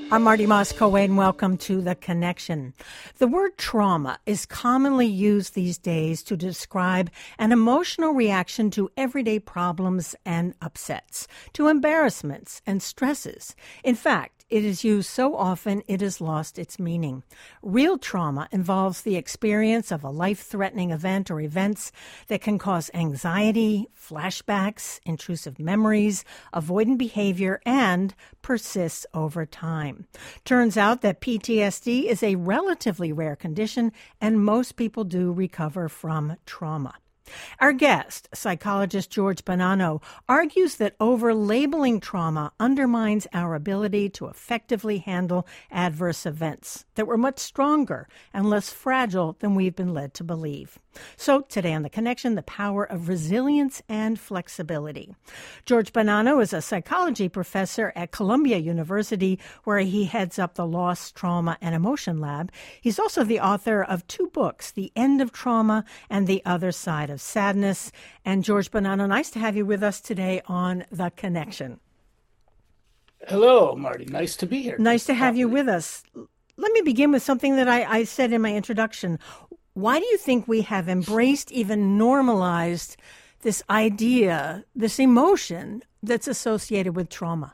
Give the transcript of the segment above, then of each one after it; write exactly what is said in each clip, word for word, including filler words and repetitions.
I'm Marty Moscow, and welcome to The Connection. The word trauma is commonly used these days to describe an emotional reaction to everyday problems and upsets, to embarrassments and stresses. In fact, it is used so often it has lost its meaning. Real trauma involves the experience of a life-threatening event or events that can cause anxiety, flashbacks, intrusive memories, avoidant behavior, and persists over time. Turns out that P T S D is a relatively rare condition, and most people do recover from trauma. Our guest, psychologist George Bonanno, argues that over-labeling trauma undermines our ability to effectively handle adverse events, that we're much stronger and less fragile than we've been led to believe. So today on The Connection, the power of resilience and flexibility. George Bonanno is a psychology professor at Columbia University, where he heads up the Loss, Trauma, and Emotion Lab. He's also the author of two books, The End of Trauma and The Other Side of Sadness. And George Bonanno, nice to have you with us today on The Connection. Hello, Marty. Nice to be here. Nice to have you with us. Let me begin with something that I, I said in my introduction. Why do you think we have embraced, even normalized, this idea, this emotion that's associated with trauma?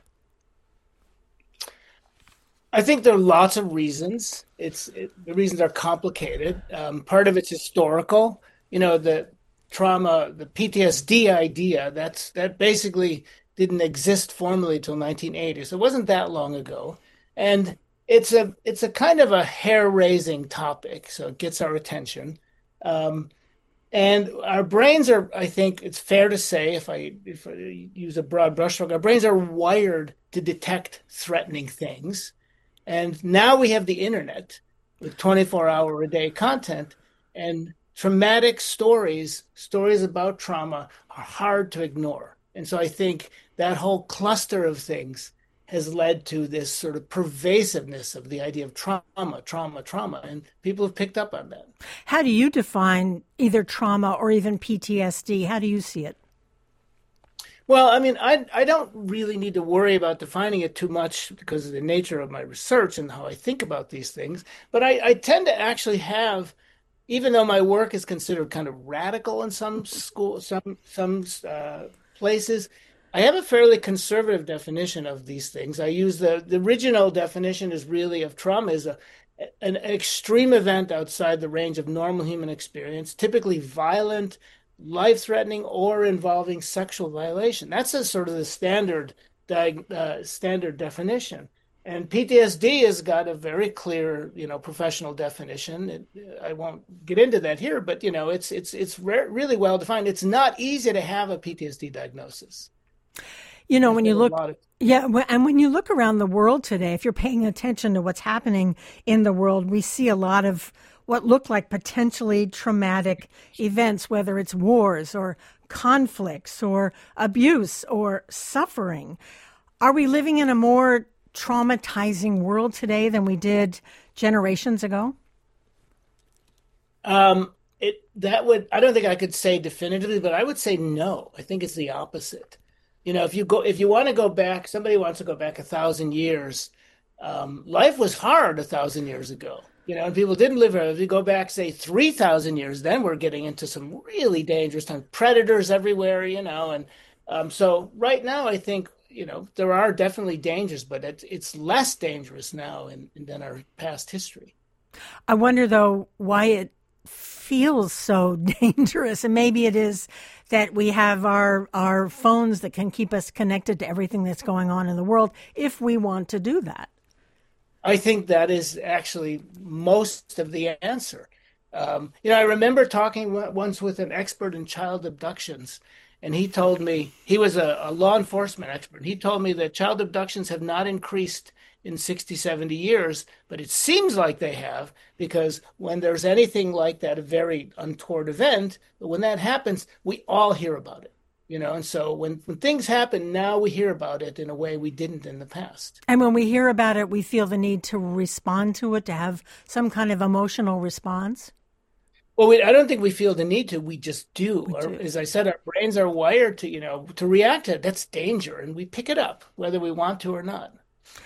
I think there are lots of reasons. It's it, the reasons are complicated. Um, part of it's historical. You know, the trauma, the P T S D idea, that's that basically didn't exist formally till nineteen eighty. So it wasn't that long ago. And It's a it's a kind of a hair-raising topic, so it gets our attention, um, and our brains are. I think it's fair to say, if I if I use a broad brushstroke, our brains are wired to detect threatening things, and now we have the internet with twenty-four hour a day content, and traumatic stories, stories about trauma, are hard to ignore, and so I think that whole cluster of things has led to this sort of pervasiveness of the idea of trauma, trauma, trauma, and people have picked up on that. How do you define either trauma or even P T S D? How do you see it? Well, I mean, I I don't really need to worry about defining it too much because of the nature of my research and how I think about these things. But I, I tend to actually have, even though my work is considered kind of radical in some school, some some uh, places, I have a fairly conservative definition of these things. I use the, the original definition is really of trauma is a, an extreme event outside the range of normal human experience, typically violent, life-threatening, or involving sexual violation. That's a sort of the standard uh, standard definition. And P T S D has got a very clear, you know, professional definition. It, I won't get into that here, but you know, it's it's it's re- really well defined. It's not easy to have a P T S D diagnosis. You know, when you look, of- yeah, and when you look around the world today, if you're paying attention to what's happening in the world, we see a lot of what look like potentially traumatic events, whether it's wars or conflicts or abuse or suffering. Are we living in a more traumatizing world today than we did generations ago? Um, it that would I don't think I could say definitively, but I would say no. I think it's the opposite. You know, if you go, if you want to go back, somebody wants to go back a thousand years. Um, life was hard a thousand years ago. You know, and people didn't live here. If you go back, say, three thousand years, then we're getting into some really dangerous times. Predators everywhere, you know, and um, so right now, I think you know there are definitely dangers, but it's it's less dangerous now in, in, than our past history. I wonder though why it feels so dangerous, and maybe it is that we have our our phones that can keep us connected to everything that's going on in the world if we want to do that. I think that is actually most of the answer. Um, you know, I remember talking once with an expert in child abductions, and he told me, he was a, a law enforcement expert. He told me that child abductions have not increased in sixty, seventy years, but it seems like they have, because when there's anything like that, a very untoward event, but when that happens, we all hear about it. You know, and so when, when things happen, now we hear about it in a way we didn't in the past. And when we hear about it, we feel the need to respond to it, to have some kind of emotional response? Well, we, I don't think we feel the need to. We just do. We Our, do. as I said, our brains are wired to, you know, to react to it. That's danger, and we pick it up, whether we want to or not.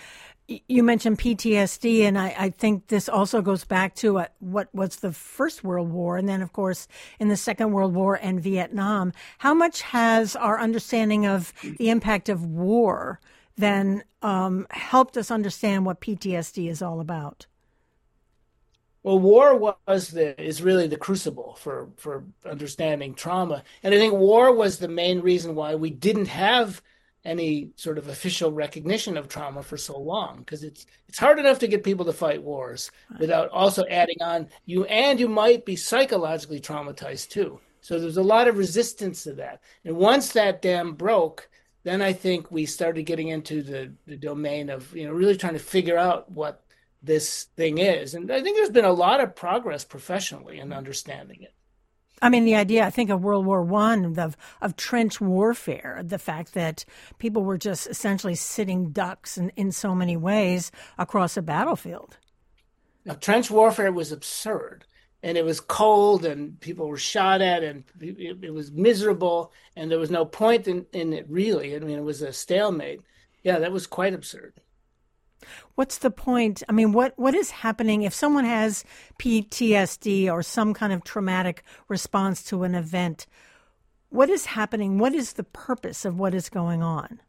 You mentioned P T S D, and I, I think this also goes back to uh, what was the First World War, and then, of course, in the Second World War and Vietnam. How much has our understanding of the impact of war then um, helped us understand what P T S D is all about? Well, war was the is really the crucible for for understanding trauma, and I think war was the main reason why we didn't have any sort of official recognition of trauma for so long, because it's it's hard enough to get people to fight wars without also adding on you, and you might be psychologically traumatized too. So there's a lot of resistance to that, and once that dam broke, then I think we started getting into the the domain of you know really trying to figure out what this thing is. And I think there's been a lot of progress professionally in understanding it. I mean, the idea, I think, of World War One, of, of trench warfare, the fact that people were just essentially sitting ducks in, in so many ways across a battlefield. Now, trench warfare was absurd, and it was cold, and people were shot at, and it, it was miserable, and there was no point in, in it, really. I mean, it was a stalemate. Yeah, that was quite absurd. What's the point? I mean, what, what is happening if someone has P T S D or some kind of traumatic response to an event? What is happening? What is the purpose of what is going on?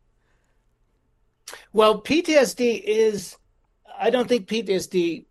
Well, P T S D is, I don't think P T S D,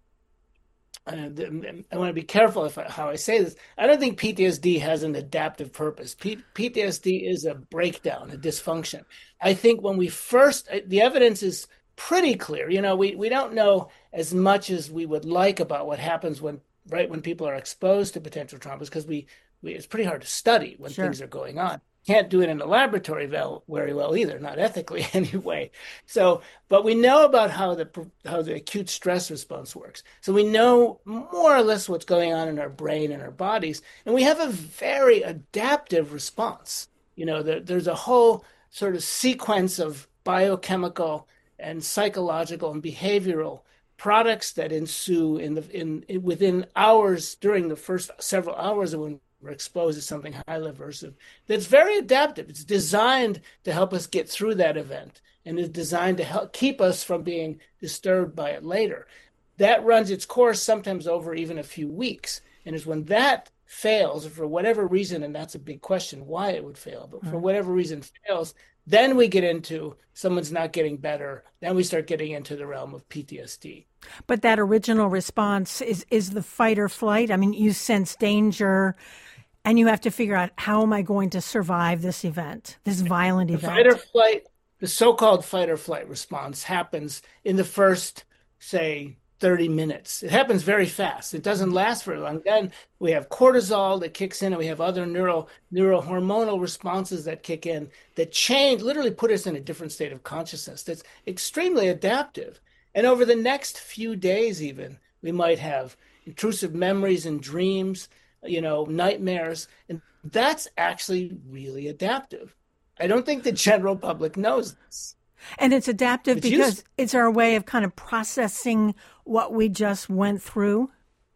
uh, I want to be careful if I, how I say this. I don't think P T S D has an adaptive purpose. P, PTSD is a breakdown, a dysfunction. I think when we first, the evidence is pretty clear. You know, we, we don't know as much as we would like about what happens when right when people are exposed to potential traumas, because we, we it's pretty hard to study when Sure. things are going on. Can't do it in a laboratory well, very well either, not ethically anyway. So, but we know about how the how the acute stress response works. So we know more or less what's going on in our brain and our bodies, and we have a very adaptive response. You know, there, there's a whole sort of sequence of biochemical and psychological and behavioral products that ensue in the in, in within hours during the first several hours of when we're exposed to something highly aversive. That's very adaptive. It's designed to help us get through that event, and is designed to help keep us from being disturbed by it later. That runs its course sometimes over even a few weeks, and is when that fails for whatever reason, and that's a big question why it would fail, but for whatever reason fails, then we get into someone's not getting better. Then we start getting into the realm of P T S D. But that original response is, is the fight or flight. I mean, you sense danger and you have to figure out, how am I going to survive this event, this violent The event? fight or flight, the so-called fight or flight response happens in the first, say, thirty minutes. It happens very fast. It doesn't last very long. Then we have cortisol that kicks in, and we have other neuro neurohormonal responses that kick in that change, literally put us in a different state of consciousness that's extremely adaptive. And over the next few days, even, we might have intrusive memories and dreams, you know, nightmares. And that's actually really adaptive. I don't think the general public knows this. And it's adaptive It's because useful. it's our way of kind of processing what we just went through.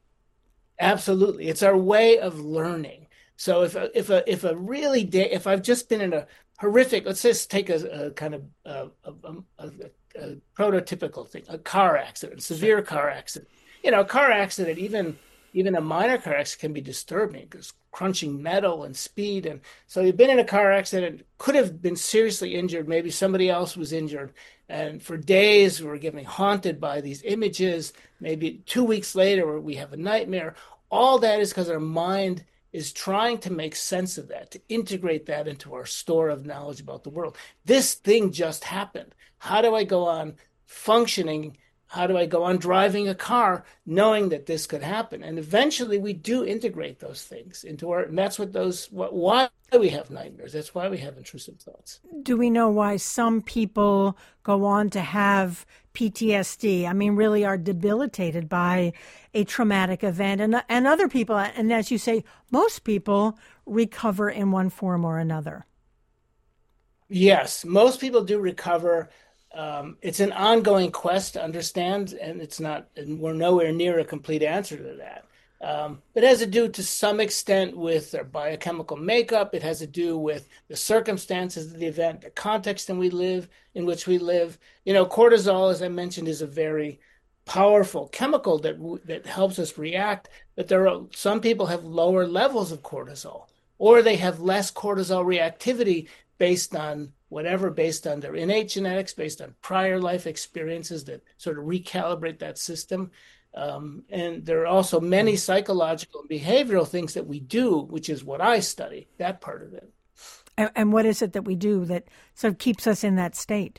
Absolutely. It's our way of learning. So if a, if a if a really day if I've just been in a horrific, let's just take a, a kind of uh, a, a, a, a prototypical thing, a car accident, severe car accident. You know, a car accident, even even a minor car accident can be disturbing because crunching metal and speed. And so you've been in a car accident, could have been seriously injured. Maybe somebody else was injured. And for days, we were getting haunted by these images. Maybe two weeks later, we have a nightmare. All that is because our mind is trying to make sense of that, to integrate that into our store of knowledge about the world. This thing just happened. How do I go on functioning? How do I go on driving a car knowing that this could happen? And eventually we do integrate those things into our, and that's what those, what, why we have nightmares. That's why we have intrusive thoughts. Do we know why some people go on to have P T S D? I mean, really are debilitated by a traumatic event, and, and other people, and as you say, most people recover in one form or another. Yes, most people do recover. Um, it's an ongoing quest to understand, and it's not, and we're nowhere near a complete answer to that. Um, it has to do to some extent with their biochemical makeup. It has to do with the circumstances of the event, the context in we live in which we live. You know, cortisol, as I mentioned, is a very powerful chemical that that helps us react. But there are some people have lower levels of cortisol, or they have less cortisol reactivity based on whatever, based on their innate genetics, based on prior life experiences that sort of recalibrate that system. Um, and there are also many psychological and behavioral things that we do, which is what I study, that part of it. And, and what is it that we do that sort of keeps us in that state?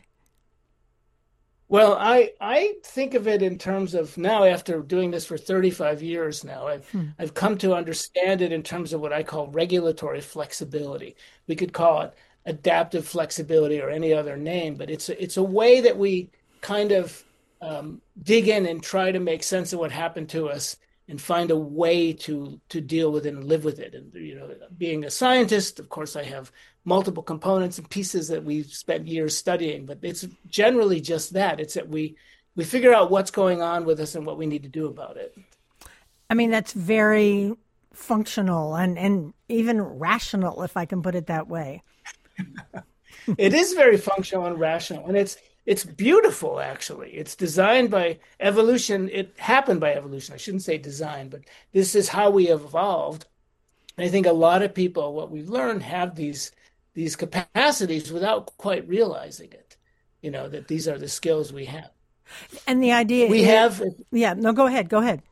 Well, I I think of it in terms of now, after doing this for thirty-five years now, I've Hmm. I've come to understand it in terms of what I call regulatory flexibility. We could call it adaptive flexibility or any other name, but it's a, it's a way that we kind of um, dig in and try to make sense of what happened to us and find a way to to deal with it and live with it. And you know, being a scientist, of course, I have multiple components and pieces that we've spent years studying, but it's generally just that. It's that we we figure out what's going on with us and what we need to do about it. I mean, that's very functional and, and even rational, if I can put it that way. It is very functional and rational, and it's it's beautiful actually. It's designed by evolution. It happened by evolution. I shouldn't say design, but this is how we evolved. And I think a lot of people, what we've learned, have these these capacities without quite realizing it. You know, that these are the skills we have. And the idea We is, have yeah, no, go ahead, go ahead.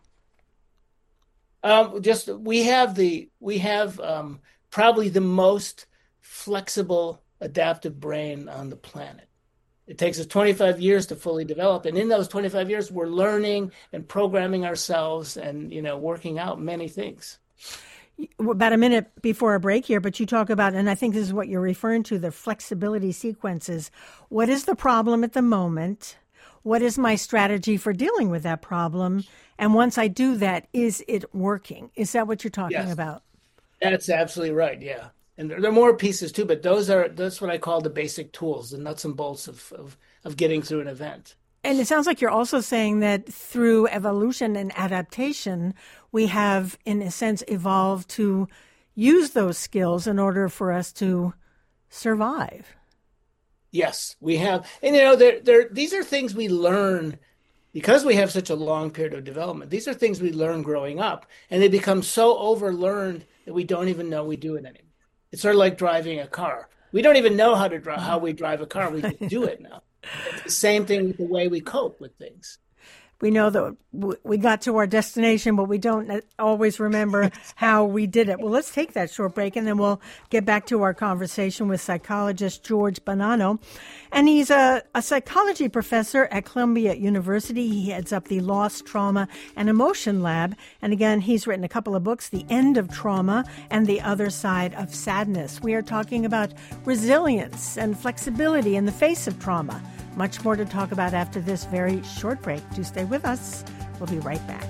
um, just we have the we have um, probably the most flexible adaptive brain on the planet. It takes us twenty-five years to fully develop, and in those twenty-five years, we're learning and programming ourselves, and you know, working out many things. We're about a minute before our break here, but you talk about, and I think this is what you're referring to, the flexibility sequences. What is the problem at the moment? What is my strategy for dealing with that problem? And once I do that, is it working? Is that what you're talking Yes, about? that's absolutely right. Yeah, and there, there are more pieces too, but those are that's what I call the basic tools, the nuts and bolts of of, of getting through an event. And it sounds like you're also saying that through evolution and adaptation, we have, in a sense, evolved to use those skills in order for us to survive. Yes, we have, and you know, there there these are things we learn because we have such a long period of development. These are things we learn growing up, and they become so overlearned that we don't even know we do it anymore. It's sort of like driving a car. We don't even know how to drive how we drive a car. We just do it now. It's the same thing with the way we cope with things. We know that w- we got to our destination, but we don't always remember how we did it. Well, let's take that short break, and then we'll get back to our conversation with psychologist George Bonanno. And he's a, a psychology professor at Columbia University. He heads up the Loss, Trauma, and Emotion Lab. And again, he's written a couple of books, The End of Trauma and The Other Side of Sadness. We are talking about resilience and flexibility in the face of trauma. Much more to talk about after this very short break. Do stay with us. We'll be right back.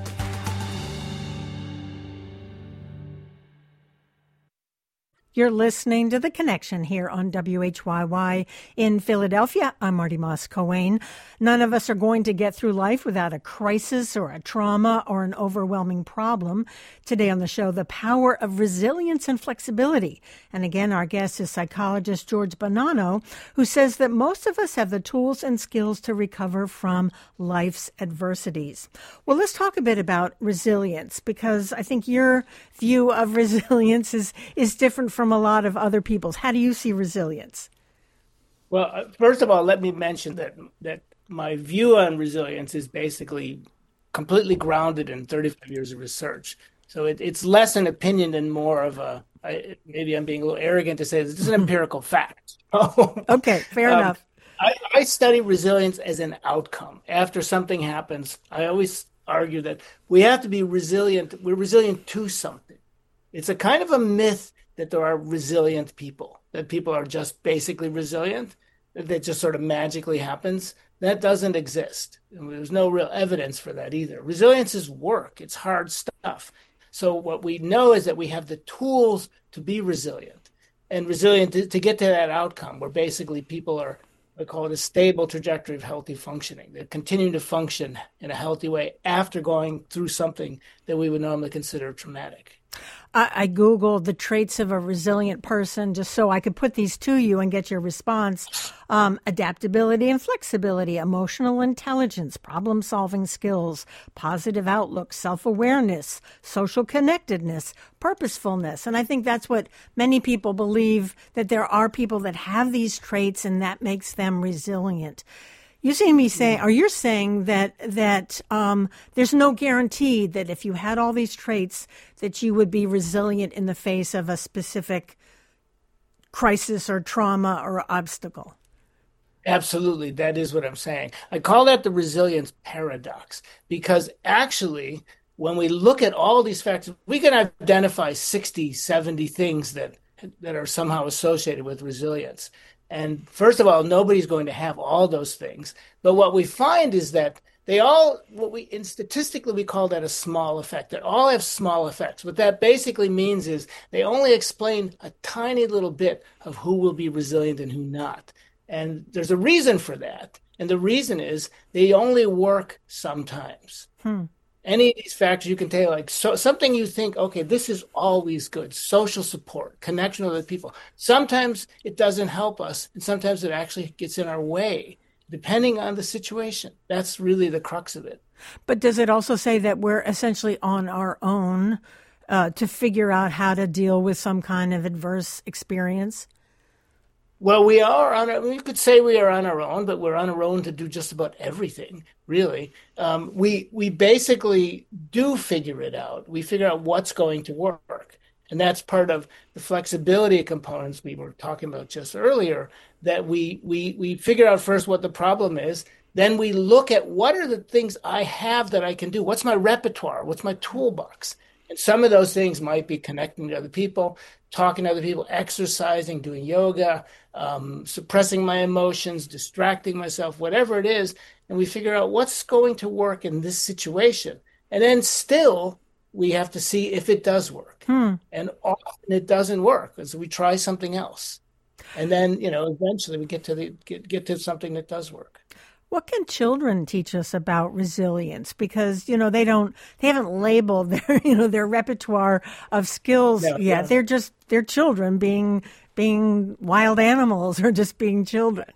You're listening to The Connection here on W H Y Y in Philadelphia. I'm Marty Moss-Coane. None of us are going to get through life without a crisis or a trauma or an overwhelming problem. Today on the show, the power of resilience and flexibility. And again, our guest is psychologist George Bonanno, who says that most of us have the tools and skills to recover from life's adversities. Well, let's talk a bit about resilience, because I think your view of resilience is, is different from a lot of other people's. How do you see resilience? Well, uh, first of all, let me mention that that my view on resilience is basically completely grounded in thirty-five years of research. So it, it's less an opinion and more of a, I, maybe I'm being a little arrogant to say this is an empirical fact. Okay, fair um, enough. I, I study resilience as an outcome. After something happens, I always argue that we have to be resilient. We're resilient to something. It's a kind of a myth that there are resilient people, that people are just basically resilient, that just sort of magically happens. That doesn't exist. And there's no real evidence for that either. Resilience is work. It's hard stuff. So what we know is that we have the tools to be resilient and resilient to, to get to that outcome where basically people are I call it a stable trajectory of healthy functioning. They're continuing to function in a healthy way after going through something that we would normally consider traumatic. I, I Googled the traits of a resilient person just so I could put these to you and get your response. Um, adaptability and flexibility, emotional intelligence, problem solving skills, positive outlook, self awareness, social connectedness, purposefulness. And I think that's what many people believe, that there are people that have these traits and that makes them resilient. You seem to be saying, or you're saying that that um, there's no guarantee that if you had all these traits, that you would be resilient in the face of a specific crisis or trauma or obstacle. Absolutely. That is what I'm saying. I call that the resilience paradox because actually, when we look at all these factors, we can identify sixty, seventy things that that are somehow associated with resilience. And first of all, nobody's going to have all those things. But what we find is that they all, what we, in statistically, we call that a small effect. They all have small effects. What that basically means is they only explain a tiny little bit of who will be resilient and who not. And there's a reason for that. And the reason is they only work sometimes. Hmm. Any of these factors you can take, like so, something you think, okay, this is always good. Social support, connection with other people. Sometimes it doesn't help us, and sometimes it actually gets in our way, depending on the situation. That's really the crux of it. But does it also say that we're essentially on our own uh, to figure out how to deal with some kind of adverse experience? Well, we are on. We could say we are on our own, but we're on our own to do just about everything. Really, um, we we basically do figure it out. We figure out what's going to work, and that's part of the flexibility components we were talking about just earlier. That we we we figure out first what the problem is. Then we look at what are the things I have that I can do. What's my repertoire? What's my toolbox? And some of those things might be connecting to other people, talking to other people, exercising, doing yoga, um, suppressing my emotions, distracting myself, whatever it is. And we figure out what's going to work in this situation. And then still, we have to see if it does work. Hmm. And often it doesn't work. And so we try something else. And then, you know, eventually we get to the get, get to something that does work. What can children teach us about resilience? Because, you know, they don't, they haven't labeled their, you know, their repertoire of skills Yeah, yet. yeah. They're just, they're children being, being wild animals or just being children.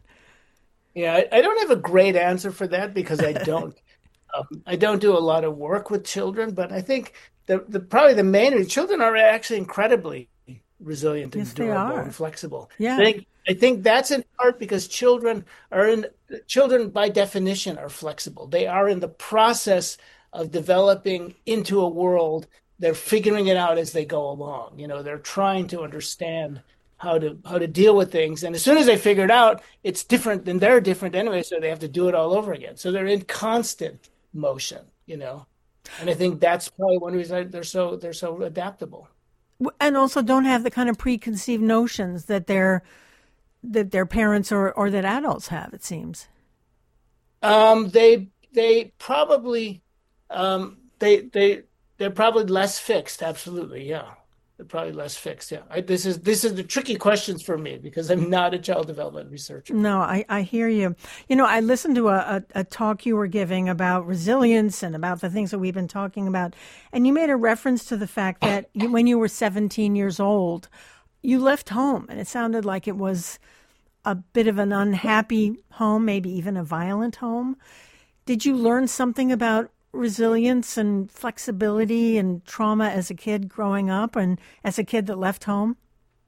Yeah, I, I don't have a great answer for that because I don't. um, I don't do a lot of work with children, but I think the, the probably the main children are actually incredibly resilient and Yes, they durable are. and flexible. Yeah. I think I think that's in part because children are in children by definition are flexible. They are in the process of developing into a world. They're figuring it out as they go along. You know, they're trying to understand how to how to deal with things. And as soon as they figure it out, it's different than they're different anyway, so they have to do it all over again. So they're in constant motion, you know. And I think that's probably one reason they're so they're so adaptable. And also don't have the kind of preconceived notions that their, that their parents or, or that adults have, it seems. Um, they they probably um, they they they're probably less fixed. Absolutely, yeah. They're probably less fixed. Yeah. I, this is this is the tricky questions for me because I'm not a child development researcher. No, I, I hear you. You know, I listened to a, a, a talk you were giving about resilience and about the things that we've been talking about. And you made a reference to the fact that you, when you were seventeen years old, you left home. And it sounded like it was a bit of an unhappy home, maybe even a violent home. Did you learn something about resilience and flexibility and trauma as a kid growing up and as a kid that left home?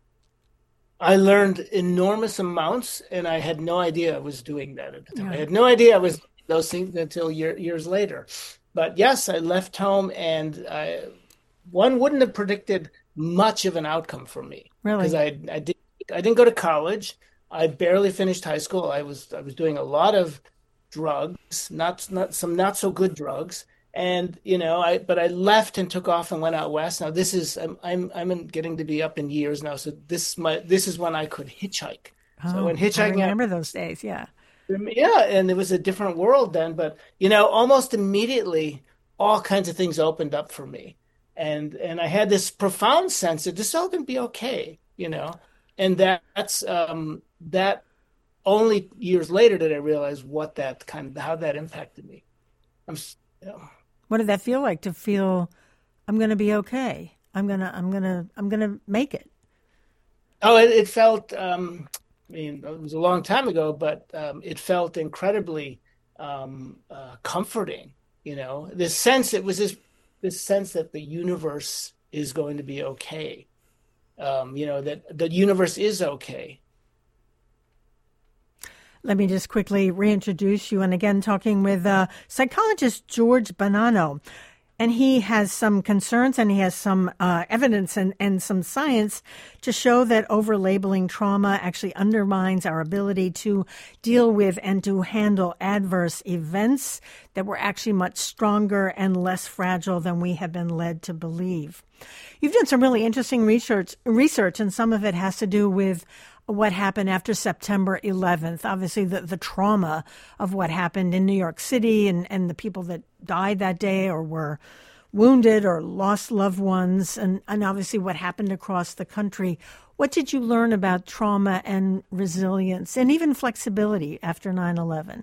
I learned enormous amounts, and I had no idea I was doing that at the time. Yeah. I had no idea I was doing those things until year, years later. But yes, I left home, and I, one wouldn't have predicted much of an outcome for me Really? because I I did I didn't go to college. I barely finished high school. I was I was doing a lot of drugs, not not some not so good drugs, and you know I but I left and took off and went out west. Now this is I'm I'm I'm in, getting to be up in years now, so this my this is when I could hitchhike. So I Oh, went I hitchhiking. remember those days. Yeah. Yeah, and it was a different world then, but you know, almost immediately all kinds of things opened up for me. And and I had this profound sense that this all can be okay, you know. And that, that's um that only years later did I realize what that kind of how that impacted me. I'm, you know, What did that feel like to feel I'm going to be okay? I'm going to I'm going to I'm going to make it. oh, it, it felt. Um, I mean, it was a long time ago, but um, it felt incredibly um, uh, comforting. You know, this sense it was this this sense that the universe is going to be okay. Um, you know, that the universe is okay. Let me just quickly reintroduce you. And again, talking with uh, psychologist George Bonanno. And he has some concerns and he has some uh, evidence and, and some science to show that over-labeling trauma actually undermines our ability to deal with and to handle adverse events, that we're actually much stronger and less fragile than we have been led to believe. You've done some really interesting research, research, and some of it has to do with what happened after September eleventh, obviously the, the trauma of what happened in New York City and, and the people that died that day or were wounded or lost loved ones, and, and obviously what happened across the country. What did you learn about trauma and resilience and even flexibility after nine eleven?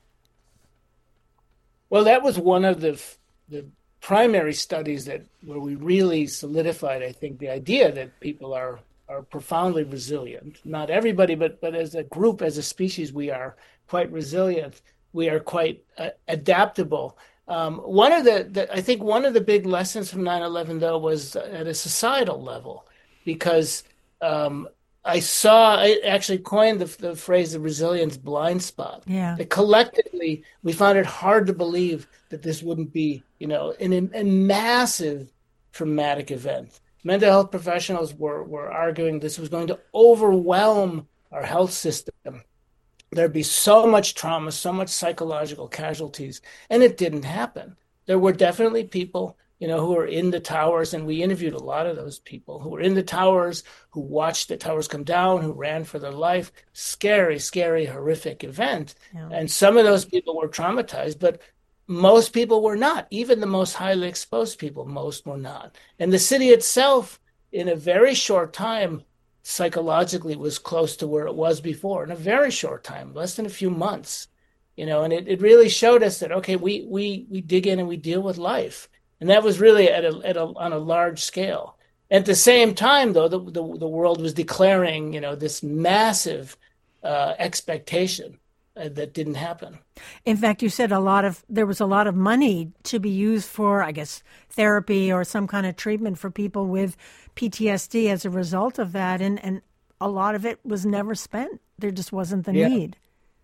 Well, that was one of the the primary studies that where we really solidified, I think, the idea that people are are profoundly resilient. Not everybody, but but as a group, as a species, we are quite resilient. We are quite uh, adaptable. Um, one of the, the, I think one of the big lessons from nine eleven, though, was at a societal level, because um, I saw, I actually coined the, the phrase the resilience blind spot. Yeah. That collectively, we found it hard to believe that this wouldn't be, you know, an, a massive traumatic event. Mental health professionals were, were arguing this was going to overwhelm our health system. There'd be so much trauma, so much psychological casualties, and it didn't happen. There were definitely people, you know, who were in the towers, and we interviewed a lot of those people who were in the towers, who watched the towers come down, who ran for their life. Scary, scary, horrific event. Yeah. And some of those people were traumatized, but most people were not. Even the most highly exposed people, most were not. And the city itself, in a very short time, psychologically was close to where it was before in a very short time, less than a few months, you know, and it, it really showed us that, okay, we, we, we dig in and we deal with life. And that was really at a, at a, on a large scale. At the same time, though, the, the, the world was declaring, you know, this massive uh, expectation uh, that didn't happen. In fact, you said a lot of, there was a lot of money to be used for, I guess, therapy or some kind of treatment for people with P T S D as a result of that. And, and a lot of it was never spent. There just wasn't the Yeah. need.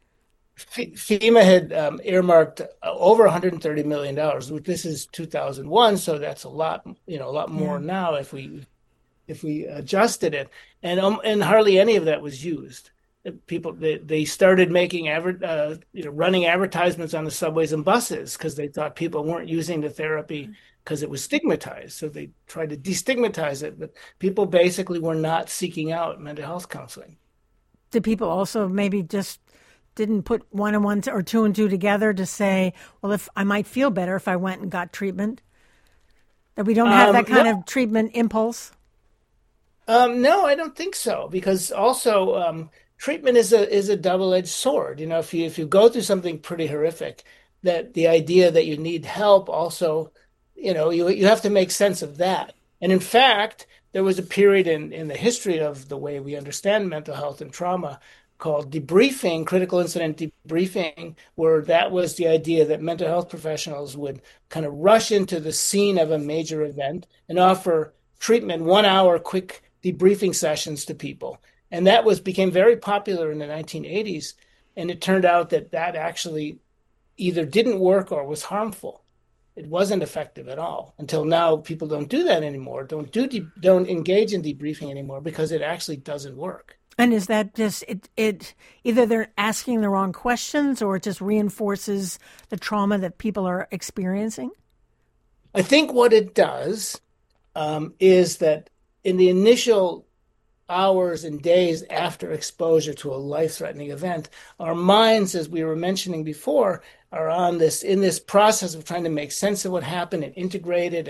FEMA had um, earmarked over one hundred thirty million dollars, which this is two thousand one, so that's a lot, you know, a lot more Yeah. now if we if we adjusted it, and um, and hardly any of that was used. People they, they started making adver- uh, you know running advertisements on the subways and buses because they thought people weren't using the therapy because it was stigmatized. So they tried to destigmatize it, but people basically were not seeking out mental health counseling. Did people also maybe just didn't put one and one or two and two together to say, well, if I might feel better if I went and got treatment? That we don't have Um, that kind no. of treatment impulse? Um, no, I don't think so. Because also, um, treatment is a is a double-edged sword. You know, if you if you go through something pretty horrific, that the idea that you need help also, you know, you you have to make sense of that. And in fact, there was a period in in the history of the way we understand mental health and trauma called debriefing, critical incident debriefing, where that was the idea that mental health professionals would kind of rush into the scene of a major event and offer treatment, one hour quick debriefing sessions to people. And that was became very popular in the nineteen eighties. And it turned out that that actually either didn't work or was harmful. It wasn't effective at all until now. People don't do that anymore. Don't do de- don't engage in debriefing anymore because it actually doesn't work. And is that just, it, it either they're asking the wrong questions or it just reinforces the trauma that people are experiencing? I think what it does um, is that in the initial hours and days after exposure to a life-threatening event, our minds, as we were mentioning before, are on this in this process of trying to make sense of what happened and integrate it and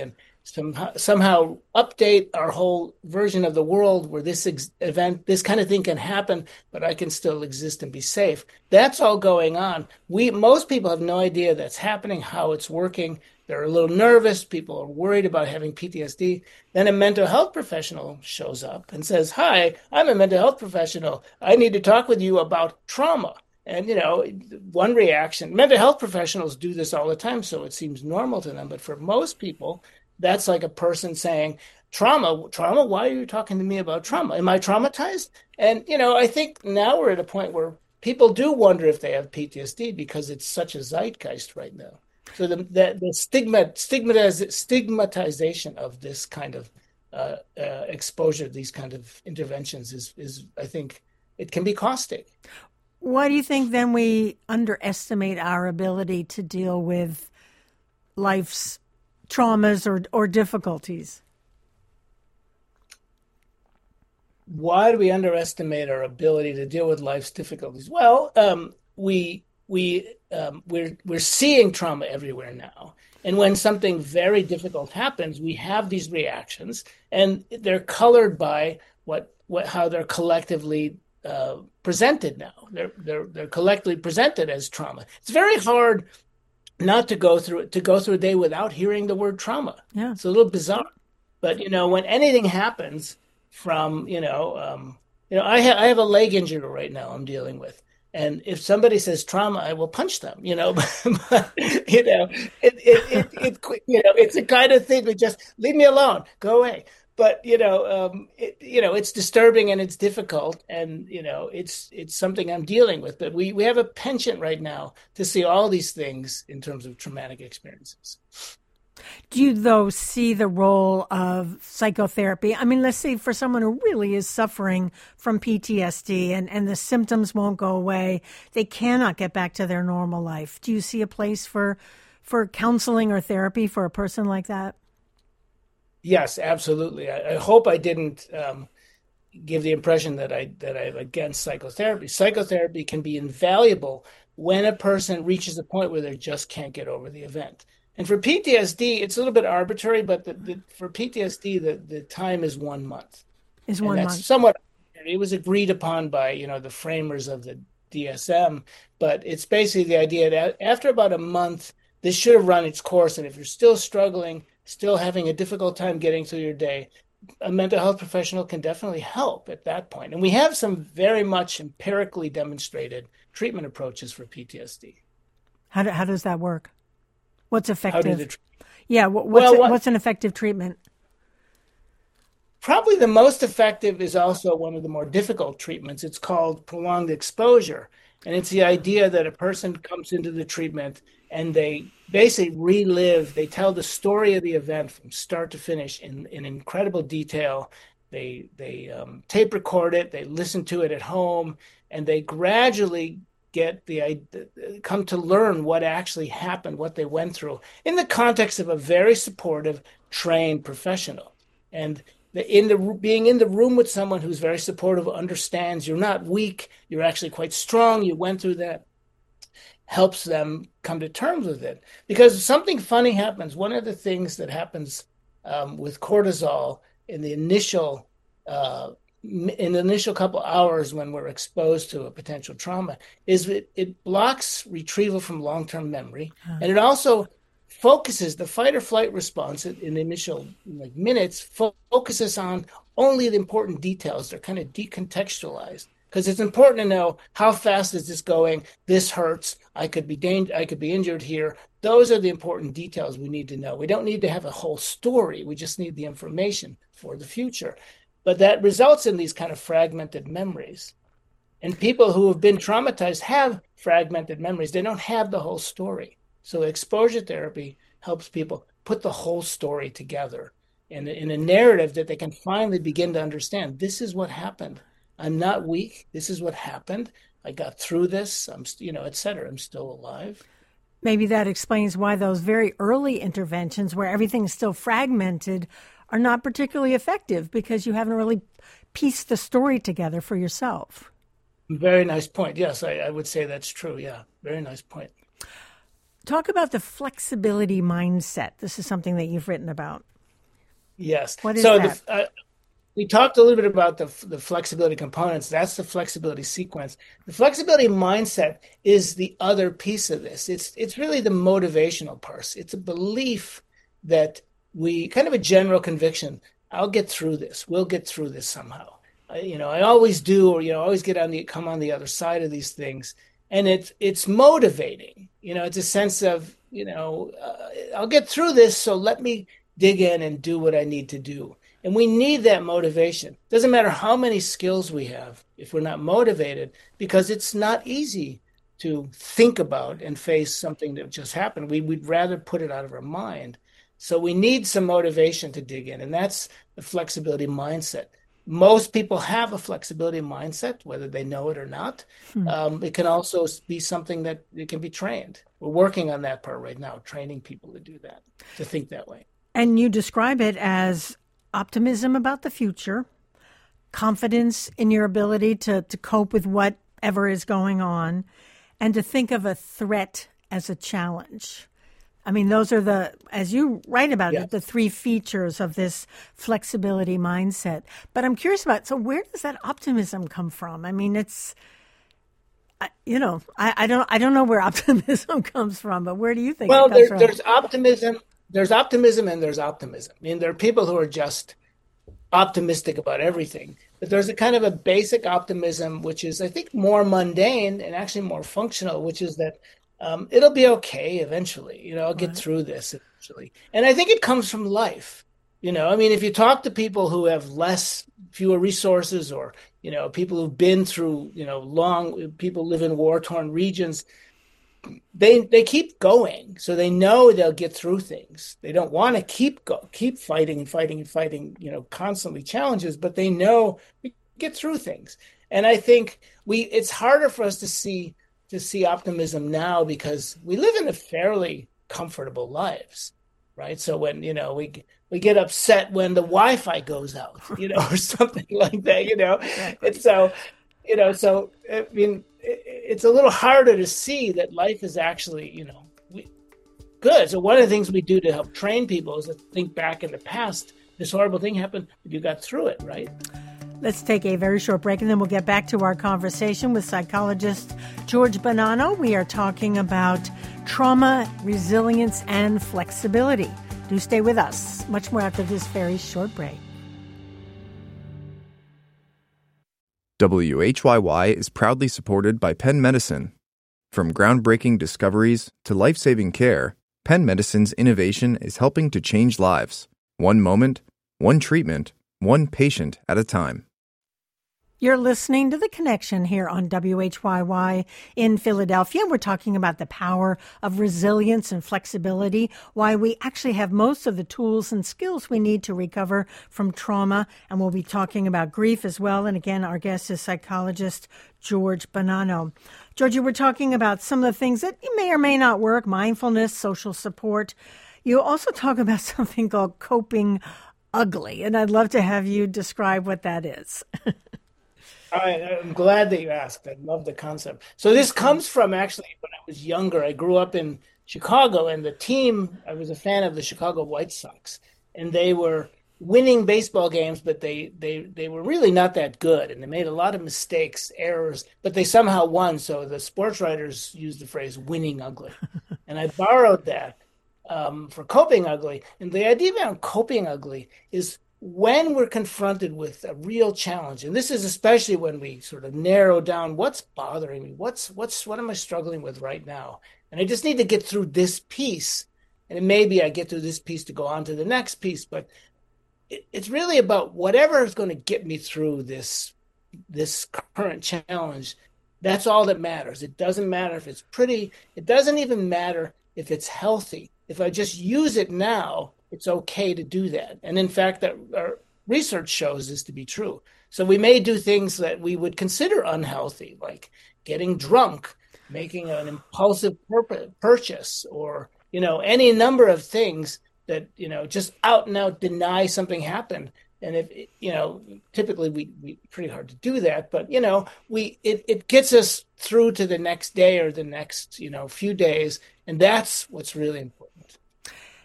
somehow, somehow update our whole version of the world where this ex- event, this kind of thing can happen, but I can still exist and be safe. That's all going on. We most people have no idea that's happening, how it's working. They're a little nervous. People are worried about having P T S D. Then a mental health professional shows up and says, "Hi, I'm a mental health professional. I need to talk with you about trauma." And, you know, one reaction, mental health professionals do this all the time, so it seems normal to them. But for most people, that's like a person saying, trauma, trauma, why are you talking to me about trauma? Am I traumatized? And, you know, I think now we're at a point where people do wonder if they have P T S D because it's such a zeitgeist right now. So the the, the stigma, stigmatiz, stigmatization of this kind of uh, uh, exposure, these kind of interventions is, is, I think, it can be caustic. Why do you think then we underestimate our ability to deal with life's traumas or, or difficulties? Why do we underestimate our ability to deal with life's difficulties? Well, um, we we um, we're we're seeing trauma everywhere now, and when something very difficult happens, we have these reactions, and they're colored by what what how they're collectively uh, presented now. They're they're they're collectively presented as trauma. It's very hard not to go through to go through a day without hearing the word trauma. Yeah. It's a little bizarre, but you know when anything happens from you know um, you know I have I have a leg injury right now I'm dealing with, and if somebody says trauma, I will punch them. You know, but you know it it, it it you know it's a kind of thing that just leave me alone, go away. But you know, um, it, you know, it's disturbing and it's difficult, and you know, it's it's something I'm dealing with. But we we have a penchant right now to see all these things in terms of traumatic experiences. Do you, though, see the role of psychotherapy? I mean, let's say for someone who really is suffering from P T S D and, and the symptoms won't go away, they cannot get back to their normal life. Do you see a place for for counseling or therapy for a person like that? Yes, absolutely. I, I hope I didn't um, give the impression that I that I'm against psychotherapy. Psychotherapy can be invaluable when a person reaches a point where they just can't get over the event. And for P T S D, it's a little bit arbitrary, but the, the, for P T S D, the, the time is one month. Is And one that's month. somewhat, it was agreed upon by, you know, the framers of the D S M, but it's basically the idea that after about a month, this should have run its course. And if you're still struggling, still having a difficult time getting through your day, a mental health professional can definitely help at that point. And we have some very much empirically demonstrated treatment approaches for P T S D. How do, how does that work? What's How do effective? the Yeah, what, what's well, a, what, what's an effective treatment? Probably the most effective is also one of the more difficult treatments. It's called prolonged exposure. And it's the idea that a person comes into the treatment and they basically relive, they tell the story of the event from start to finish in, in incredible detail. They, they um, tape record it, they listen to it at home, and they gradually get the come to learn what actually happened, what they went through in the context of a very supportive, trained professional. And the, in the being in the room with someone who's very supportive, understands you're not weak, you're actually quite strong, you went through that, helps them come to terms with it. Because something funny happens. One of the things that happens um, with cortisol in the initial uh, in the initial couple hours when we're exposed to a potential trauma is it, it blocks retrieval from long-term memory, huh. and it also focuses the fight or flight response in the initial like minutes fo- focuses on only the important details. They're kind of decontextualized because it's important to know how fast is this going. This hurts. I could be dang- I could be injured here. Those are the important details we need to know. We don't need to have a whole story. We just need the information for the future. But that results in these kind of fragmented memories. And people who have been traumatized have fragmented memories. They don't have the whole story. So exposure therapy helps people put the whole story together in, in a narrative that they can finally begin to understand. This is what happened. I'm not weak. This is what happened. I got through this. I'm, you know, et cetera. I'm still alive. Maybe that explains why those very early interventions where everything's still fragmented are not particularly effective because you haven't really pieced the story together for yourself. Very nice point. Yes, I, I would say that's true. Yeah, very nice point. Talk about the flexibility mindset. This is something that you've written about. Yes. What is So that? the uh, we talked a little bit about the the flexibility components. That's the flexibility sequence. The flexibility mindset is the other piece of this. It's it's really the motivational part. It's a belief that we kind of a general conviction. I'll get through this. We'll get through this somehow. I, you know, I always do, or you know, always get on the come on the other side of these things, and it's it's motivating. You know, it's a sense of you know, uh, I'll get through this. So let me dig in and do what I need to do. And we need that motivation. Doesn't matter how many skills we have if we're not motivated, because it's not easy to think about and face something that just happened. We, we'd rather put it out of our mind. So we need some motivation to dig in. And that's the flexibility mindset. Most people have a flexibility mindset, whether they know it or not. Hmm. Um, it can also be something that it can be trained. We're working on that part right now, training people to do that, to think that way. And you describe it as optimism about the future, confidence in your ability to, to cope with whatever is going on, and to think of a threat as a challenge. I mean, those are the, as you write about Yeah. it, the three features of this flexibility mindset. But I'm curious about, so where does that optimism come from? I mean, it's, I- you know, I, I don't, I don't know where optimism comes from, but where do you think it Well, comes there, from? there's optimism. There's optimism and there's optimism. I mean, there are people who are just optimistic about everything, but there's a kind of a basic optimism, which is, I think, more mundane and actually more functional, which is that um, it'll be okay eventually. You know, I'll get Right. through this eventually. And I think it comes from life. You know, I mean, if you talk to people who have less, fewer resources, or, you know, people who've been through, you know, long, people live in war-torn regions, they they keep going, so they know they'll get through things. They don't want to keep go keep fighting and fighting and fighting, you know, constantly challenges, but they know we get through things. And I think we it's harder for us to see to see optimism now because we live in a fairly comfortable lives, right? So when, you know, we we get upset when the Wi-Fi goes out, you know, or something like that, you know. Exactly. And so you know, so I mean, it, it's a little harder to see that life is actually, you know, we, good. So one of the things we do to help train people is to think back in the past. This horrible thing happened, but you got through it, right? Let's take a very short break, and then we'll get back to our conversation with psychologist George Bonanno. We are talking about trauma, resilience, and flexibility. Do stay with us. Much more after this very short break. W H Y Y is proudly supported by Penn Medicine. From groundbreaking discoveries to life-saving care, Penn Medicine's innovation is helping to change lives, one moment, one treatment, one patient at a time. You're listening to The Connection here on W H Y Y in Philadelphia. We're talking about the power of resilience and flexibility, why we actually have most of the tools and skills we need to recover from trauma. And we'll be talking about grief as well. And again, our guest is psychologist George Bonanno. George, you were talking about some of the things that may or may not work, mindfulness, social support. You also talk about something called coping ugly. And I'd love to have you describe what that is. I, I'm glad that you asked. I love the concept. So this comes from actually when I was younger. I grew up in Chicago, and the team, I was a fan of the Chicago White Sox, and they were winning baseball games, but they they they were really not that good, and they made a lot of mistakes, errors, but they somehow won. So the sports writers used the phrase "winning ugly," and I borrowed that um, for coping ugly. And the idea behind coping ugly is when we're confronted with a real challenge, and this is especially when we sort of narrow down what's bothering me, what's what's what am I struggling with right now, and I just need to get through this piece, and maybe I get through this piece to go on to the next piece, but it, it's really about whatever is going to get me through this this current challenge. That's all that matters. It doesn't matter if it's pretty. It doesn't even matter if it's healthy. If I just use it now, it's okay to do that. And in fact, that our research shows this to be true. So we may do things that we would consider unhealthy, like getting drunk, making an impulsive pur- purchase, or, you know, any number of things that, you know, just out and out deny something happened. And if, you know, typically we, we pretty hard to do that, but, you know, we, it, it gets us through to the next day or the next, you know, few days. And that's what's really important.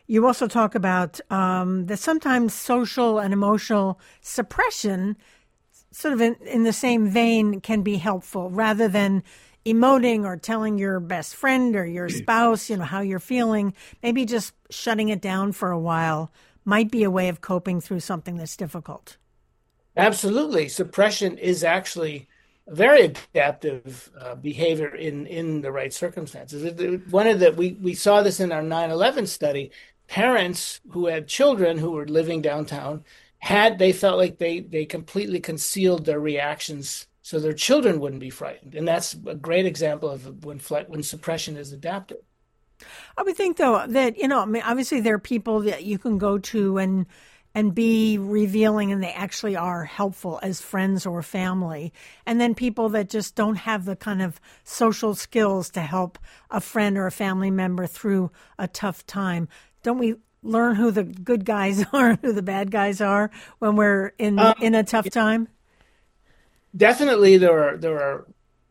You also talk about um, that sometimes social and emotional suppression, sort of in, in the same vein, can be helpful rather than emoting or telling your best friend or your spouse, you know, how you're feeling. Maybe just shutting it down for a while might be a way of coping through something that's difficult. Absolutely. Suppression is actually a very adaptive uh, behavior in, in the right circumstances. It- it- One of the, we, we saw this in our nine eleven study. Parents who had children who were living downtown had, they felt like they, they completely concealed their reactions so their children wouldn't be frightened. And that's a great example of when, fle- when suppression is adaptive. I would think, though, that, you know, I mean, obviously there are people that you can go to and and be revealing, and they actually are helpful as friends or family. And then people that just don't have the kind of social skills to help a friend or a family member through a tough time. Don't we learn who the good guys are and who the bad guys are when we're in, Um, in a tough time? Definitely there are, there are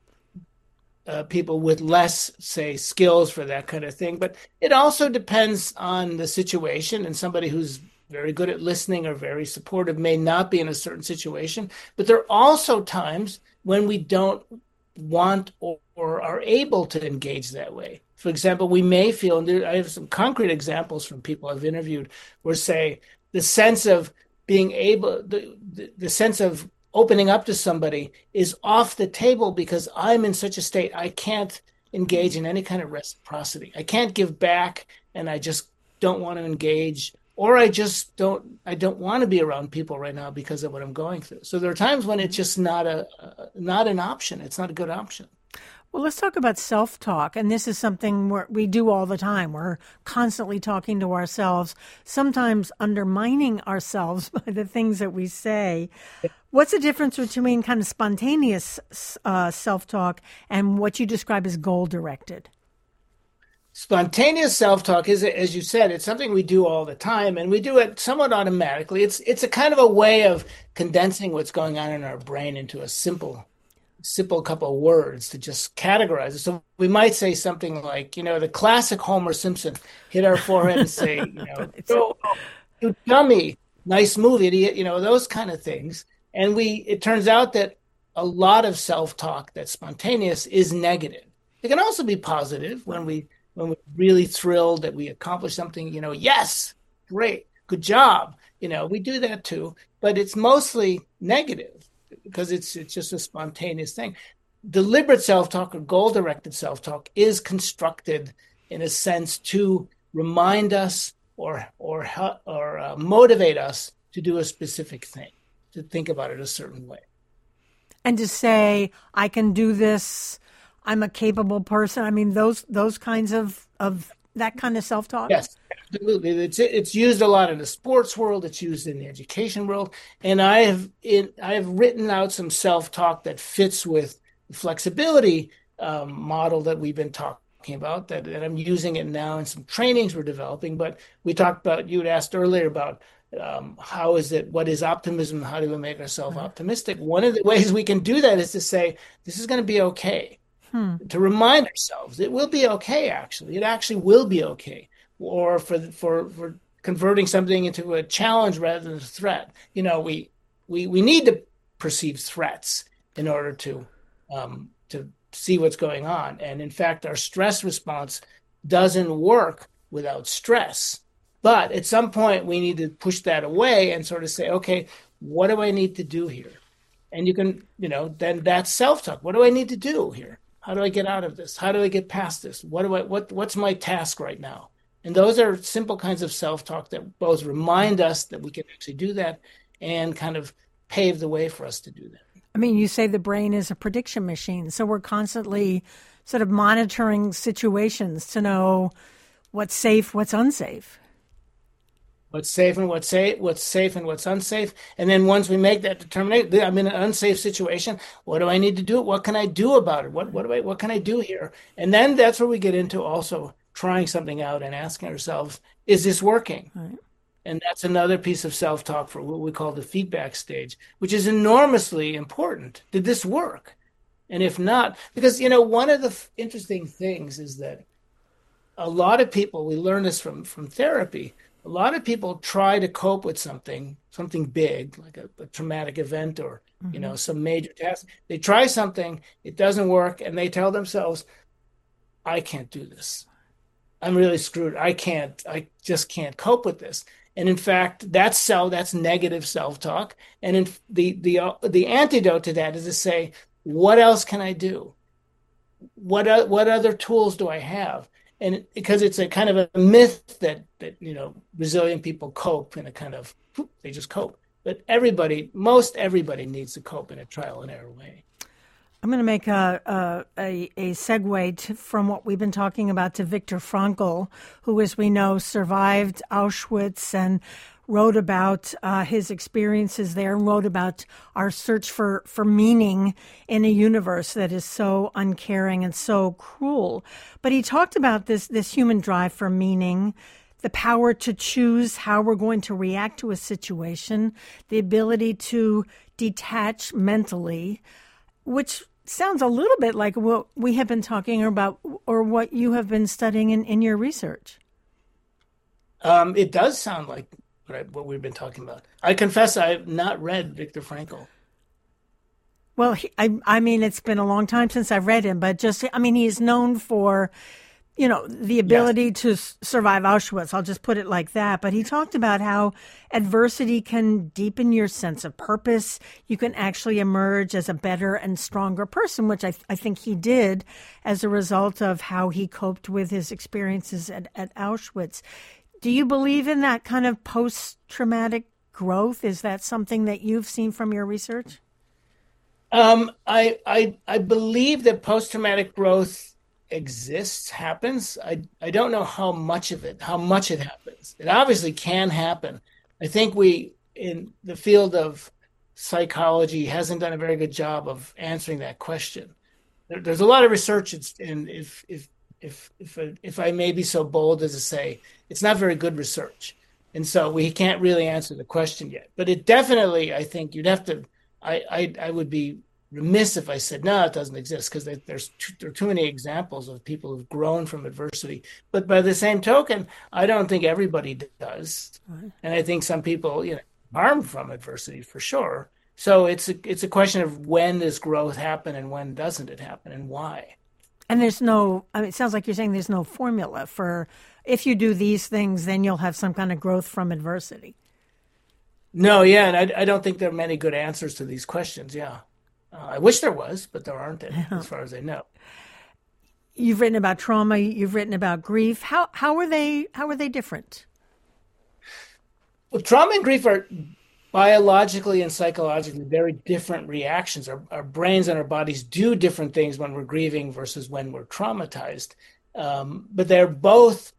uh, people with less, say, skills for that kind of thing. But it also depends on the situation, and somebody who's very good at listening or very supportive may not be in a certain situation. But there are also times when we don't want or, or are able to engage that way. For example, we may feel, and there, I have some concrete examples from people I've interviewed, where, say, the sense of being able, the, the, the sense of opening up to somebody is off the table because I'm in such a state I can't engage in any kind of reciprocity. I can't give back, and I just don't want to engage, or I just don't I don't want to be around people right now because of what I'm going through. So there are times when it's just not a uh, not an option. It's not a good option. Well, let's talk about self-talk. And this is something we're, we do all the time. We're constantly talking to ourselves, sometimes undermining ourselves by the things that we say. What's the difference between kind of spontaneous uh, self-talk and what you describe as goal-directed? Spontaneous self-talk is, as you said, it's something we do all the time, and we do it somewhat automatically. It's it's a kind of a way of condensing what's going on in our brain into a simple simple couple of words to just categorize it. So we might say something like, you know, the classic Homer Simpson, hit our forehead and say, you know, oh, you dummy, nice move, idiot, you know, those kind of things. And we, it turns out that a lot of self-talk that's spontaneous is negative. It can also be positive when we, when we're really thrilled that we accomplished something, you know, yes, great, good job. You know, we do that too, but it's mostly negative, because it's it's just a spontaneous thing. Deliberate self-talk or goal-directed self-talk is constructed in a sense to remind us or or or uh, motivate us to do a specific thing, to think about it a certain way. And to say, I can do this, I'm a capable person. I mean, those those kinds of, of that kind of self-talk? Yes, absolutely. It's it's used a lot in the sports world. It's used in the education world, and I have in I have written out some self-talk that fits with the flexibility um, model that we've been talking about. That, that I'm using it now in some trainings we're developing. But we talked about, you had asked earlier about um, how is it, what is optimism? How do we make ourselves optimistic? One of the ways we can do that is to say, this is going to be okay. Hmm. To remind ourselves it will be okay. Actually, it actually will be okay. Or for for for converting something into a challenge rather than a threat. You know, we we we need to perceive threats in order to um, to see what's going on. And in fact, our stress response doesn't work without stress. But at some point, we need to push that away and sort of say, okay, what do I need to do here? And you can, you know, then that's self-talk. What do I need to do here? How do I get out of this? How do I get past this? What do I what what's my task right now? And those are simple kinds of self-talk that both remind us that we can actually do that and kind of pave the way for us to do that. I mean, you say the brain is a prediction machine, so we're constantly sort of monitoring situations to know what's safe, what's unsafe. What's safe and what's safe, what's safe and what's unsafe. And then once we make that determination, I'm in an unsafe situation. What do I need to do? What can I do about it? What what do I what can I do here? And then that's where we get into also trying something out and asking ourselves, is this working? Right. And that's another piece of self-talk for what we call the feedback stage, which is enormously important. Did this work? And if not, because, you know, one of the f- interesting things is that a lot of people, we learn this from, from therapy, a lot of people try to cope with something, something big, like a, a traumatic event or, mm-hmm. you know, some major task. They try something, it doesn't work, and they tell themselves, I can't do this. I'm really screwed. I can't, I just can't cope with this. And in fact, that's self, that's negative self-talk. And in the, the, uh, the antidote to that is to say, what else can I do? What, uh, what other tools do I have? And because it's a kind of a myth that, that, you know, resilient people cope in a kind of, they just cope. But everybody, most everybody needs to cope in a trial and error way. I'm going to make a a, a, a segue to, from what we've been talking about to Viktor Frankl, who, as we know, survived Auschwitz and wrote about uh, his experiences there and wrote about our search for, for meaning in a universe that is so uncaring and so cruel. But he talked about this, this human drive for meaning, the power to choose how we're going to react to a situation, the ability to detach mentally, which sounds a little bit like what we have been talking about or what you have been studying in, in your research. Um, it does sound like what, what we've been talking about. I confess I have not read Viktor Frankl. Well, he, I, I mean, it's been a long time since I've read him, but just, I mean, he's known for, you know, the ability yes. to s- survive Auschwitz. I'll just put it like that. But he talked about how adversity can deepen your sense of purpose. You can actually emerge as a better and stronger person, which I, th- I think he did as a result of how he coped with his experiences at, at Auschwitz. Do you believe in that kind of post-traumatic growth? Is that something that you've seen from your research? Um, I, I, I believe that post-traumatic growth exists, happens. I, I don't know how much of it, how much it happens. It obviously can happen. I think we, in the field of psychology, hasn't done a very good job of answering that question. There, there's a lot of research, and if if if if if I may be so bold as to say, it's not very good research, and so we can't really answer the question yet. But it definitely, I think you'd have to. I I, I would be remiss if I said, no, it doesn't exist, because there's too, there are too many examples of people who've grown from adversity. But by the same token, I don't think everybody does. Right. And I think some people, you know, harm from adversity for sure. So it's a, it's a question of when does growth happen and when doesn't it happen and why. And there's no, I mean, it sounds like you're saying there's no formula for if you do these things, then you'll have some kind of growth from adversity. No, yeah. And I, I don't think there are many good answers to these questions. Yeah. Uh, I wish there was, but there aren't any, as far as I know. You've written about trauma. You've written about grief. How how are they how are they different? Well, trauma and grief are biologically and psychologically very different reactions. Our, our brains and our bodies do different things when we're grieving versus when we're traumatized. Um, but they're both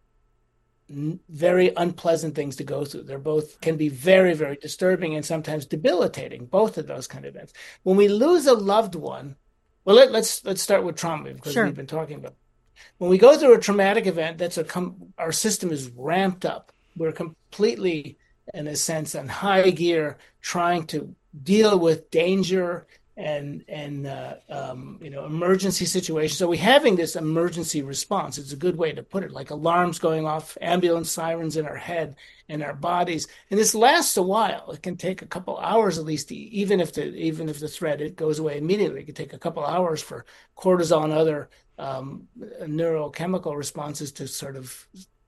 very unpleasant things to go through. They're both can be very, very disturbing and sometimes debilitating, both of those kind of events. When we lose a loved one, well, let, let's let's start with trauma, because sure. we've been talking about. When we go through a traumatic event, that's a com- our system is ramped up. We're completely, in a sense, on high gear, trying to deal with danger and and uh, um, you know, emergency situations. So we're having this emergency response. It's a good way to put it, like alarms going off, ambulance sirens in our head and our bodies. And this lasts a while. It can take a couple hours at least, even if the even if the threat it goes away immediately. It can take a couple hours for cortisol and other um, neurochemical responses to sort of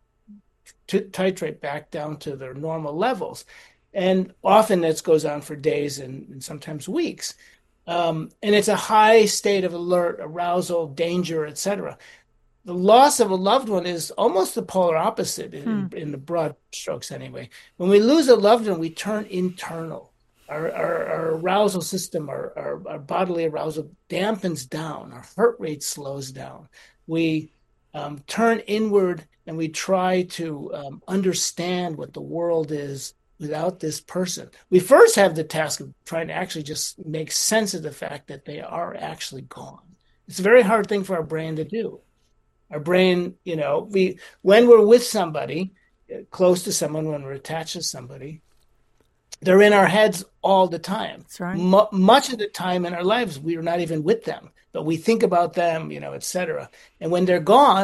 t- titrate back down to their normal levels. And often this goes on for days and, and sometimes weeks. Um, and it's a high state of alert, arousal, danger, et cetera. The loss of a loved one is almost the polar opposite in, hmm. in the broad strokes anyway. When we lose a loved one, we turn internal. Our, our, our arousal system, our, our, our bodily arousal dampens down. Our heart rate slows down. We um, turn inward and we try to um, understand what the world is without this person. We first have the task of trying to actually just make sense of the fact that they are actually gone. It's a very hard thing for our brain to do. Our brain, you know, we when we're with somebody, close to someone, when we're attached to somebody, they're in our heads all the time. That's right. M- much of the time in our lives, we are not even with them, but we think about them, you know, et cetera. And when they're gone,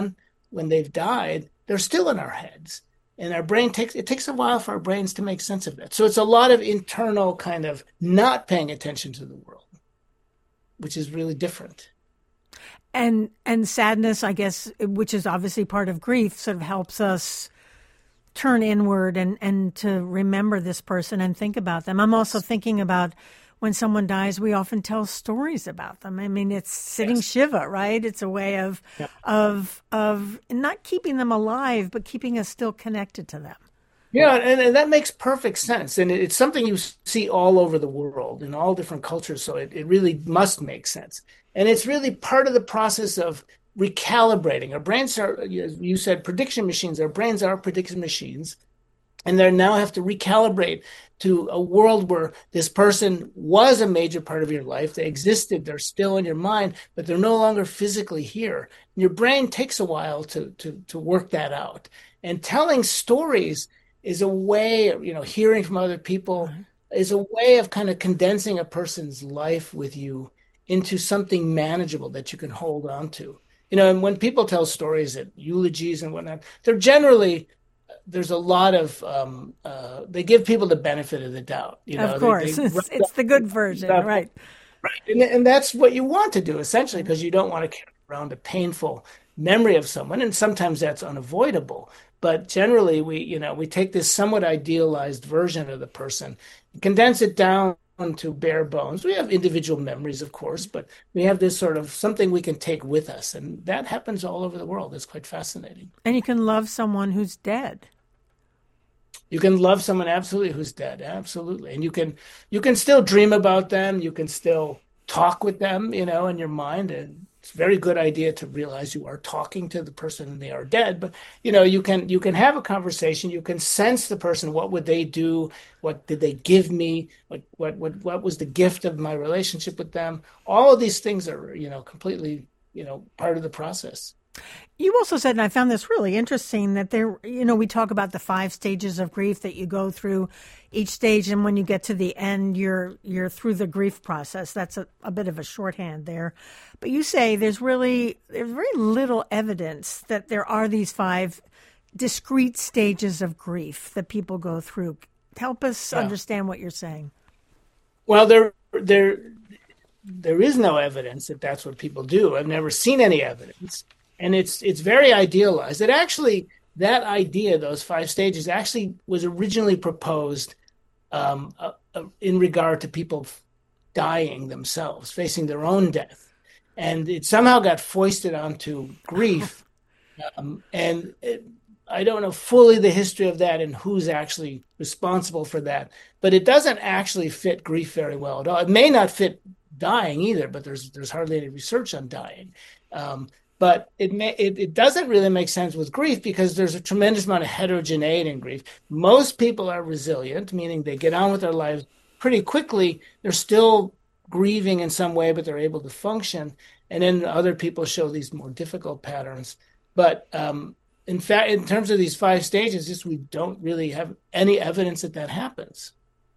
when they've died, they're still in our heads. And our brain takes, it takes a while for our brains to make sense of that. So it's a lot of internal kind of not paying attention to the world, which is really different. And and sadness, I guess, which is obviously part of grief, sort of helps us turn inward and, and to remember this person and think about them. I'm also thinking about when someone dies, we often tell stories about them. I mean, it's sitting yes. Shiva, right? It's a way of yeah. of of not keeping them alive, but keeping us still connected to them. Yeah, and, and that makes perfect sense. And it's something you see all over the world in all different cultures. So it, it really must make sense. And it's really part of the process of recalibrating. Our brains are, as you said, prediction machines. Our brains are prediction machines. And they now have to recalibrate to a world where this person was a major part of your life. They existed. They're still in your mind, but they're no longer physically here. And your brain takes a while to, to, to work that out. And telling stories is a way, you know, hearing from other people mm-hmm. is a way of kind of condensing a person's life with you into something manageable that you can hold on to. You know, and when people tell stories at eulogies and whatnot, they're generally, there's a lot of, um, uh, they give people the benefit of the doubt. You know, of course, they, they it's, it's the good version, right? Right. And, and that's what you want to do, essentially, because you don't want to carry around a painful memory of someone. And sometimes that's unavoidable. But generally, we, you know, we take this somewhat idealized version of the person, condense it down to bare bones. We have individual memories, of course, but we have this sort of something we can take with us. And that happens all over the world. It's quite fascinating. And you can love someone who's dead. You can love someone absolutely who's dead. Absolutely. And you can, you can still dream about them. You can still talk with them, you know, in your mind. And it's a very good idea to realize you are talking to the person and they are dead. But, you know, you can you can have a conversation. You can sense the person. What would they do? What did they give me? What what what what was the gift of my relationship with them? All of these things are, you know, completely, you know, part of the process. You also said, and I found this really interesting, that there, you know, we talk about the five stages of grief that you go through each stage. And when you get to the end, you're you're through the grief process. That's a, a bit of a shorthand there. But you say there's really, there's very little evidence that there are these five discrete stages of grief that people go through. Help us yeah. understand what you're saying. Well, there, there, there is no evidence that that's what people do. I've never seen any evidence. And it's it's very idealized. It actually, that idea, those five stages, actually was originally proposed um, uh, uh, in regard to people dying themselves, facing their own death. And it somehow got foisted onto grief. Um, and it, I don't know fully the history of that and who's actually responsible for that. But it doesn't actually fit grief very well at all. It may not fit dying either, but there's there's hardly any research on dying. Um, But it, may, it it doesn't really make sense with grief because there's a tremendous amount of heterogeneity in grief. Most people are resilient, meaning they get on with their lives pretty quickly. They're still grieving in some way, but they're able to function. And then other people show these more difficult patterns. But um, in fact, in terms of these five stages, just we don't really have any evidence that that happens.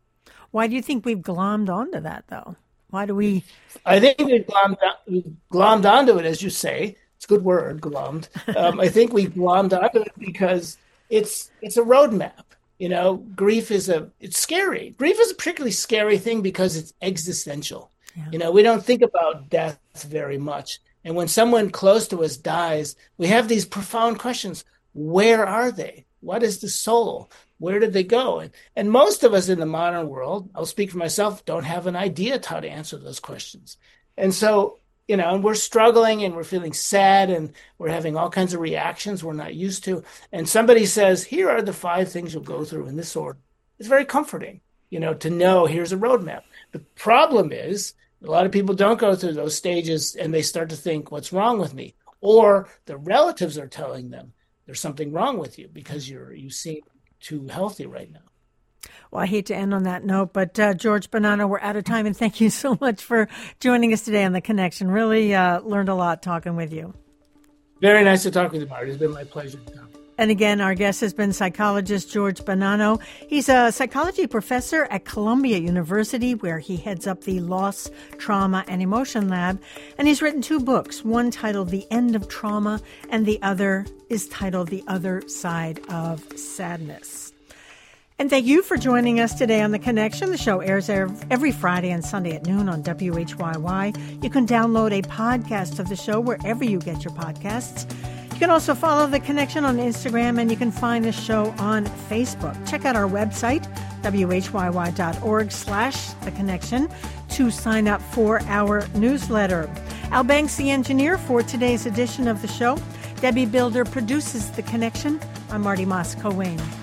Why do you think we've glommed onto that, though? Why do we? I think we've glommed, we've glommed onto it, as you say. It's a good word, glommed. Um, I think we glommed onto it because it's it's a roadmap. You know, grief is a it's scary. Grief is a particularly scary thing because it's existential. Yeah. You know, we don't think about death very much. And when someone close to us dies, we have these profound questions. Where are they? What is the soul? Where did they go? And, and most of us in the modern world, I'll speak for myself, don't have an idea of how to answer those questions. And so, you know, and we're struggling and we're feeling sad and we're having all kinds of reactions we're not used to. And somebody says, here are the five things you'll go through in this order. It's very comforting, you know, to know here's a roadmap. The problem is a lot of people don't go through those stages and they start to think, what's wrong with me? Or the relatives are telling them there's something wrong with you because you're you seem too healthy right now. Well, I hate to end on that note, but uh, George Bonanno, we're out of time, and thank you so much for joining us today on The Connection. Really uh, learned a lot talking with you. Very nice to talk with you, Marty. It's been my pleasure. And again, our guest has been psychologist George Bonanno. He's a psychology professor at Columbia University, where he heads up the Loss, Trauma, and Emotion Lab. And he's written two books, one titled The End of Trauma, and the other is titled The Other Side of Sadness. And thank you for joining us today on The Connection. The show airs every Friday and Sunday at noon on W H Y Y. You can download a podcast of the show wherever you get your podcasts. You can also follow The Connection on Instagram, and you can find the show on Facebook. Check out our website, W H Y Y dot org slash The Connection, to sign up for our newsletter. Al Banks, the engineer for today's edition of the show. Debbie Builder produces The Connection. I'm Marty Moss-Coane.